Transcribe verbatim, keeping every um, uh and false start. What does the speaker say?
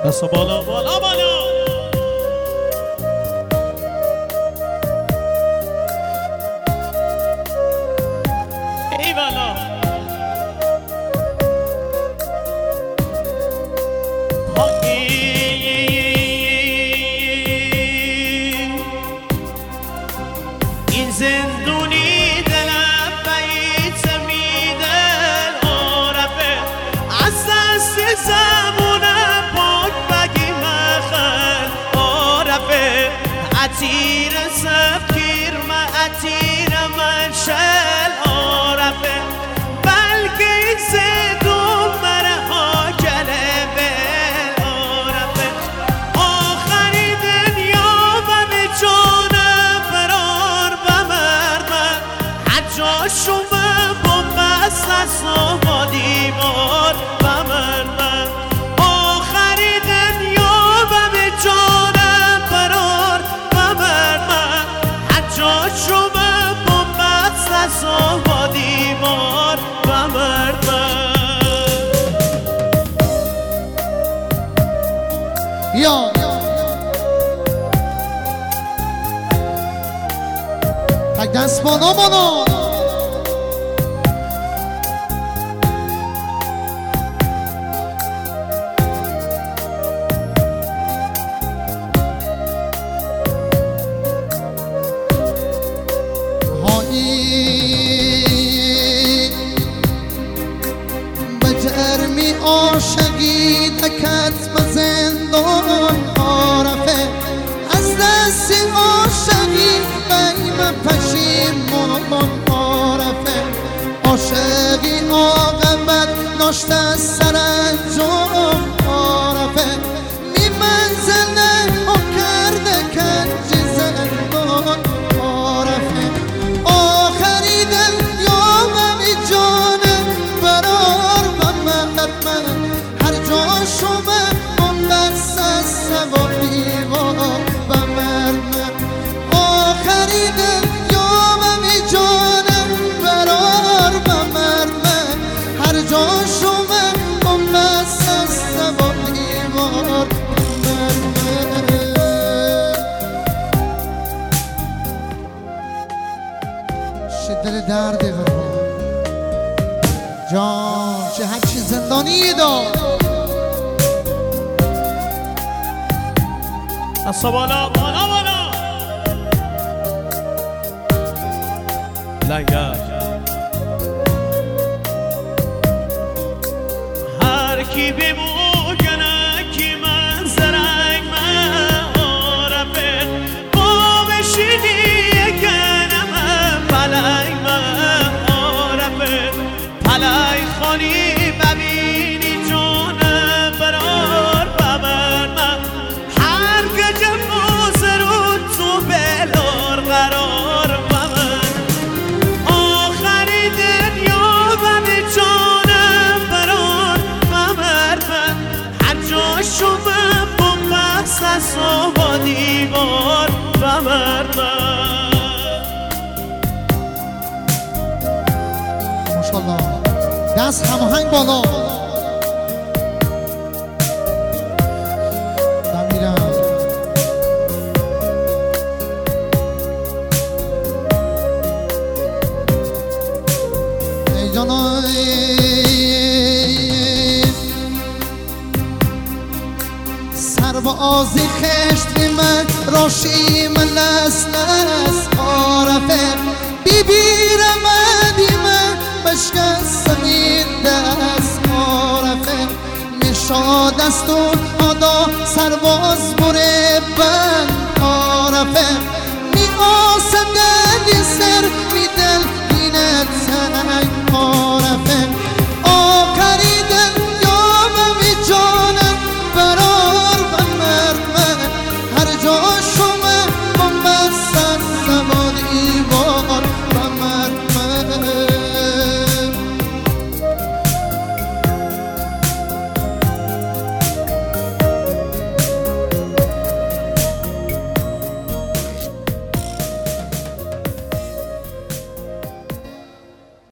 دست بالا بالا بالا. ای بالا این زندونی دلم بایت میدن عرفه از دست زمونم پاک بگی مخل عرفه عطیر سفکیر ما عطیر من شل عرفه بلکه این زندون مره ها کلمه عرفه آخری دنیا و به جانم برار بمرمن حجاشو من بمبست از با دیوار بمرمن آخری دنیا و به جانم برار بمرمن حجاشو من بمبست از با دیوار بمرمن یا تک دست بالا بالا بجرمی عاشقی دکت مزندان عرفه از دست عاشقی بیم پشیمان عرفه عاشقی عاقبت داشت از سر انجام عرفه می منزله و کرده کنج زندان عرفه آخری دل یا بمی جانه برار من هر جا شما بمبست از سوا دیوار و مرمن آخری دل یا بمی جانه برار و مرمن هر جا شما بمبست از سوا دیوار و مرمن شدل درد غربان جان چه هرچی زندانی داد دست بالا بالا بالا لنگر هر کی بموگنه کی من زرنگ من عرفه با بشینی یکنم پلنگ من عرفه پلنگ خانی ببینی جانم برار بمن من هر گجه موزرون تو بلار قرار بمن آخری دنیا و به جانم برار بمن من هر جا شما بمبست از با دیوار بمن من ماشاءالله دست هماهنگ بالا من میرم ای جانای سربازی خشت من راشی من لس لس عرفه بی بی رمدی من بشکستم این دست عرفه میشاد است و آدا سرباز بره بند عرفه می